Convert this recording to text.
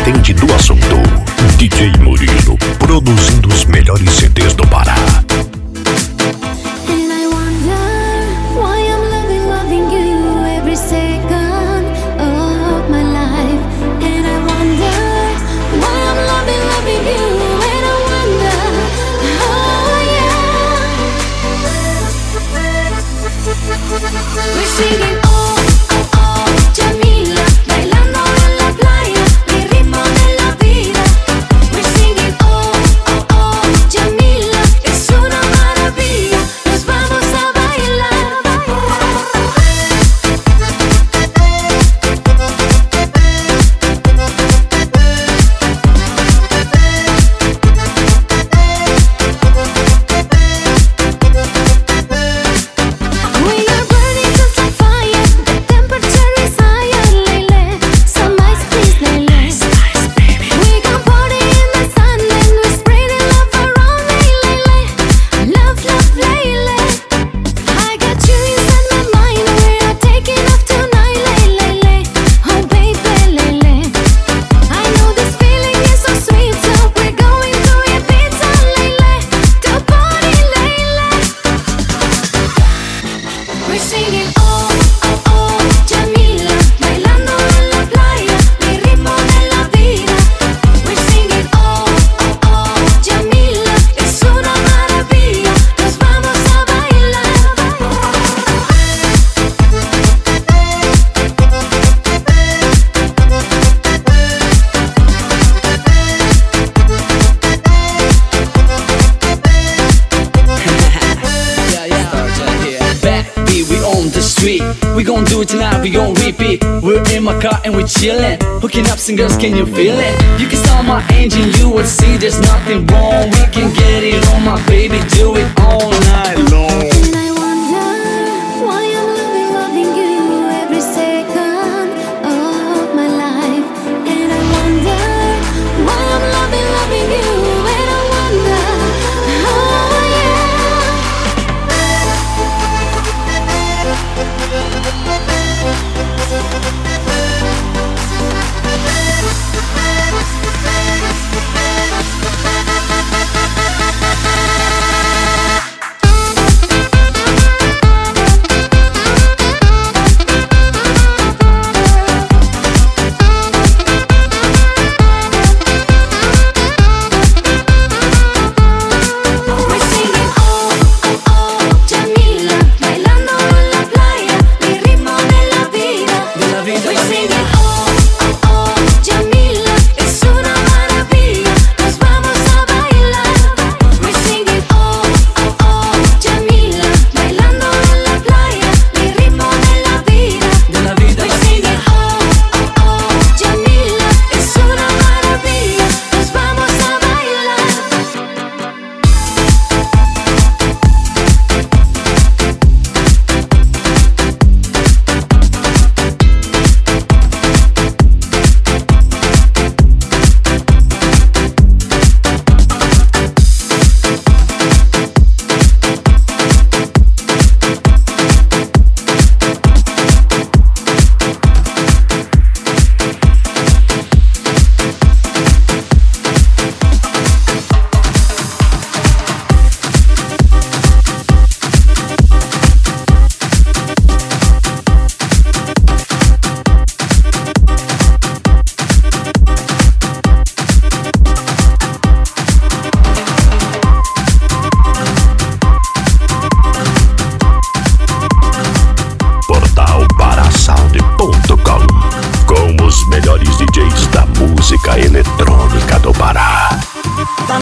entende do assunto. DJ Murilo, produzindo os melhores CDs do Pará. We're singing oh, oh, oh, Jamila, bailando en la playa, mi ritmo de la vida. We're singing oh, oh, oh, Jamila, es una maravilla, nos vamos a bailar. We are burning just like fire, the temperature is higher, lele. Some ice please, lele. We gon' party in the sun and we're spreading love around, lele. Love, love, lele. I got you inside my mind, we are taking off tonight, lele. Oh baby, lele. I know this feeling is so sweet, so we're going to Ibiza, lele. To party, lele. We're singing oh, oh, oh, Jamila, bailando en la playa, mi ritmo de la vida. We're singing oh, oh, oh, Jamila, es una maravilla, nos vamos a bailar. Backbeat, we on the street. We gon' do it tonight, we gon' repeat. We're in my car and we chillin', hooking up some girls, can you feel it? You can start my engine, you would see there's nothing wrong. We can get it on, my baby, do it all night long. And I wonder why I'm loving you every second of my life. And I wonder why I'm loving you. And I wonder, oh yeah. We're singing oh, oh, oh, Jamila, bailando en la playa, mi ritmo de la vida. De la vida, We're la singing vida.